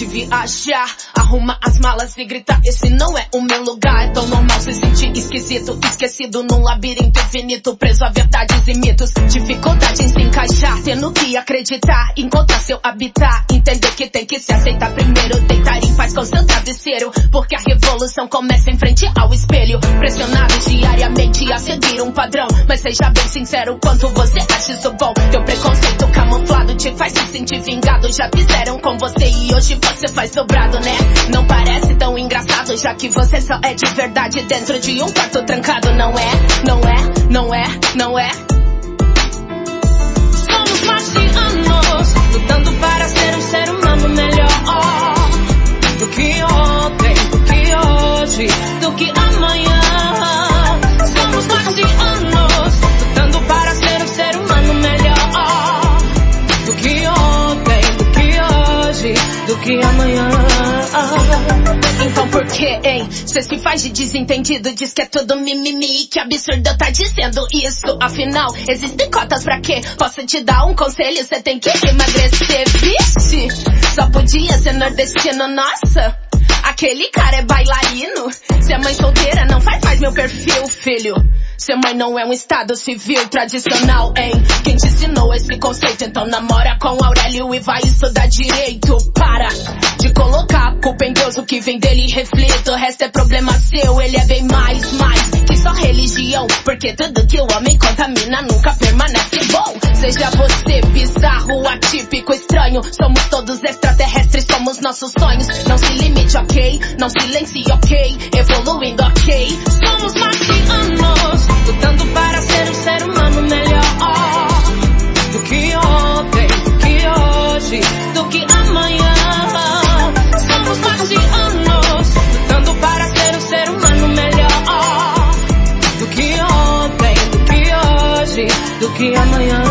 de viajar. Arruma as malas e grita, esse não é o meu lugar. É tão normal se sentir esquisito, esquecido num labirinto infinito, preso a verdades e mitos. Dificuldade em se encaixar, tendo que acreditar, encontrar seu habitat. Entender que tem que se aceitar primeiro, deitar em paz com seu travesseiro, porque a revolução começa em frente ao espelho. Pressionados diariamente a seguir um padrão, mas seja bem sincero quanto você acha isso bom. Teu preconceito camuflado te faz se sentir vingado. Já fizeram com você e hoje você faz dobrado, né? Não parece tão engraçado, já que você só é de verdade dentro de um quarto trancado. Não é, não é, não é, não é. Somos marcianos, lutando para ser um ser humano melhor do que ontem, do que hoje, do que amanhã. Somos marcianos, lutando para ser um ser humano melhor do que ontem, do que hoje, do que amanhã. Então por que, hein? Cê se faz de desentendido, diz que é tudo mimimi. Que absurdo tá dizendo isso. Afinal, existem cotas pra quê? Posso te dar um conselho, cê tem que emagrecer. Vixe, só podia ser nordestino, nossa. Aquele cara é bailarino. Se é mãe solteira, não faz mais meu perfil, filho. Ser mãe não é um estado civil tradicional, hein? Quem te ensinou esse conceito? Então namora com Aurélio e vai estudar direito. Para de colocar a culpa em Deus, o que vem dele reflita. O resto é problema seu, ele é bem mais que só religião. Porque tudo que o homem contamina nunca permanece bom. Seja você bizarro, atípico, estranho, somos todos extraterrestres, somos nossos sonhos. Não se limite, ok? Não silencie, ok? Evoluindo, ok? Somos marcianos, lutando para ser um ser humano melhor do que ontem, do que hoje, do que amanhã. Somos marcianos, lutando para ser um ser humano melhor do que ontem, do que hoje, do que amanhã.